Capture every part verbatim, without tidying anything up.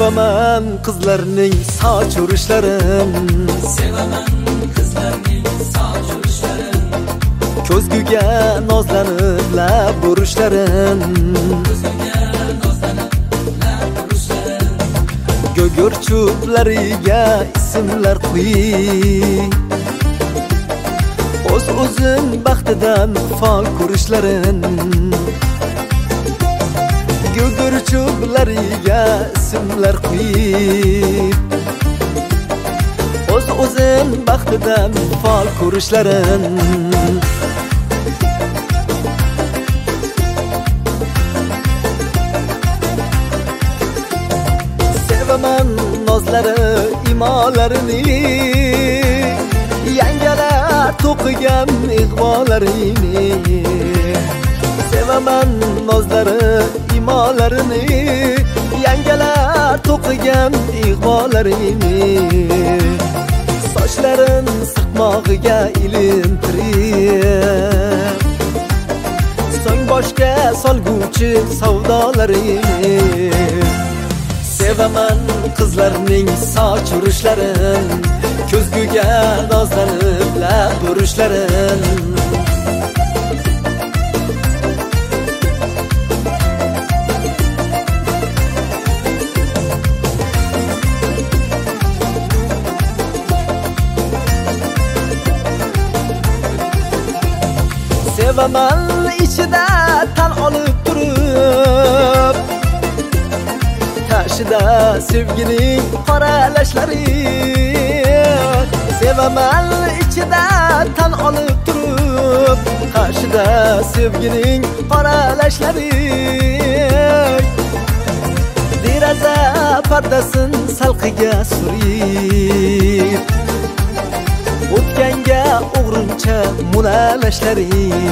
Sevaman qizlarning soch urishlarin, Sevaman qizlarning soch urishlarin, ko'zguga nozlanib lab urishlarin, ko'zguga nozlanib lab urishlarin, gugurchuplariga ismlar qo'yib, o'z o'zin baxtidan fol ko'rishlarin, gugurchuplariga ismlar qo'yib, o'z o'zin baxtidan fol ko'rishlarin. Sevaman nozlari imolarini, yangalar to'qigan ig'volarini. Sevaman nozlari imolarini, yangalar to'qigan ig'volarini. Sochlarin sirtmog'iga ilintirib, so'ng boshga solguvchi savdolarini. Sevaman qizlarning soch urishlarin, ko'zguga nozlanib lab urishlarin. Sevaman ichida tan olib turib, tashida sevgining qoralashlari. Sevaman ichida tan olib turib, tashida sevgining qoralashlari. Deraza pardasin salqiga surib, o'tganga o'g'rincha munalashlari.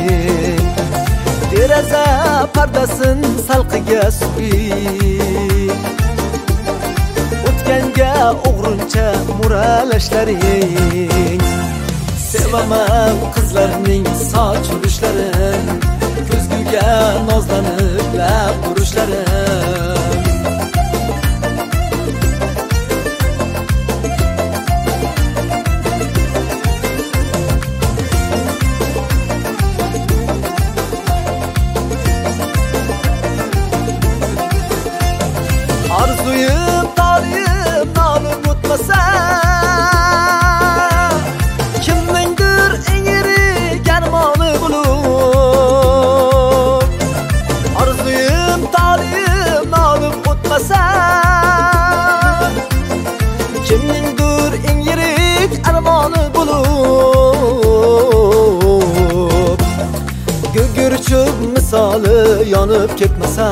Deraza pardasin salqiga surib, o'tganga o'g'rincha muralashlaring. Sevaman qizlarning soch urishlarin, ko'zguga nozlanib lab urishlarin. Arzuyim talim nolib o'tmasa, kimningdir eng yirik armoni bo'lib. Arzuyim talim nolib o'tmasa, kimningdir eng yirik armoni bo'lib. Gugurchuk misoli yonib ketmasa,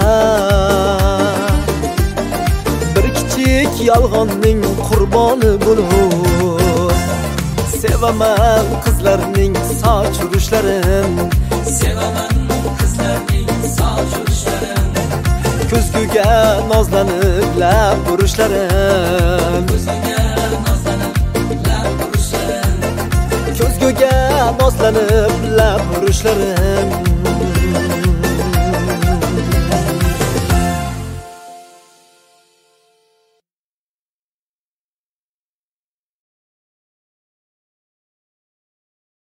yolg'onning qurboni bo'lib. Sevaman qizlarning soch urishlarin, Sevaman qizlarning soch urishlarin, ko'zguga nozlanib lab urishlarin. ko'zguga nozlanib lab urishlarin, Ko'zguga nozlanib lab urishlarin.